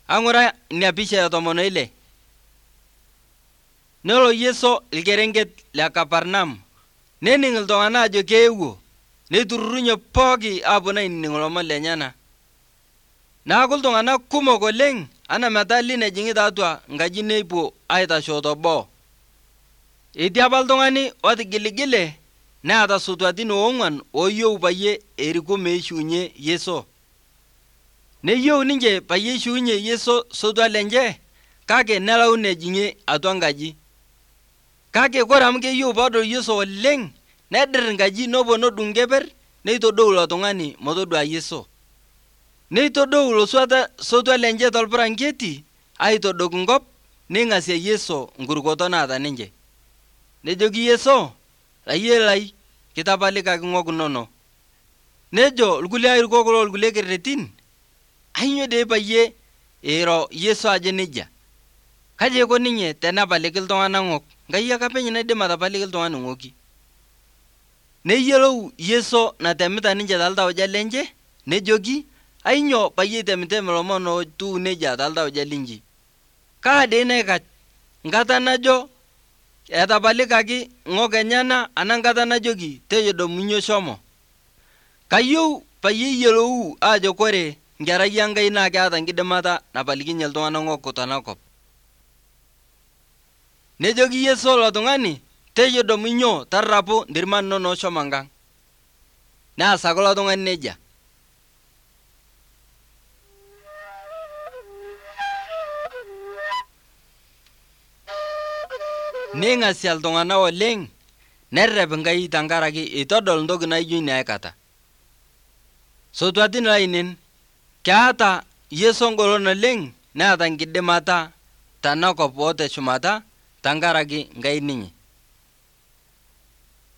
Ang'ura ina pisha ya tomono ile. Nelo Yeso ilkerenget le Kaparnam. Nening iltung'anak ajo keewuo. Neiturrunye pooki aapuo ainining ilomon lenyana. Naaku iltung'anak kumok oleng' ana metaa linejing'ita atua nkaji nepuo aitasho toboo. Etii apa iltung'ani otigiligile neeta sotwatin 4 ooyieu payie eriku meishuunye Yeso. Neyieu ninche payie eishuunye Yeso sotwa lenche kake nelau nejing'ie atua nkaji. Kake kore amu keyieu peedol Yeso oleng' nedirr nkaji nopuo nodung' keper neitodou ilo tung'ani metodua Yeso. Neitodou ilo sotwa lenche tolpuranketi aitodok nkop neing'asie Yeso nkurukoto naata ninche. Nejoki Yeso, "Layieni lai, kitapalikaki ng'ok inono." Nejo ilkulie airukok loolkulie kerretin, "Ainyoo dei payie eiro Yeso ajo nejia? Kaji eiko ninye tenepaliki iltung'anak ng'ok? Nkai ake apeny naidim atapaliki iltung'ani ng'oki." Neyiolou Yeso natemita ninche tooltauja lenche, nejoki, "Ainyoo payie itemtem ilomon otiu nejia tooltauja linchi? Kaa dei naikach, nkata najo etapalikaki ng'ok enyana anaa nkata najoki tejodomunye shomo? Kayieu payie iyiolou ajo kore nkerai Enkai naa keeta nkidimata napalikinye iltung'anak ng'ok tonakop." Nejoki Yeso ilo tung'ani, "Tejodomunyo tarrapu ndirman inono shomo nkang'." Neasaki ilo tung'ani nejia. Neing'asie iltung'anak oleng' nerrep Nkai tenkaraki eitodol ntoki naijo ina aikata. Sotwatin lainen, keeta Yeso ngolon oleng' neeta nkidimata tenakop oteshumata tenkaraki Nkai ninye.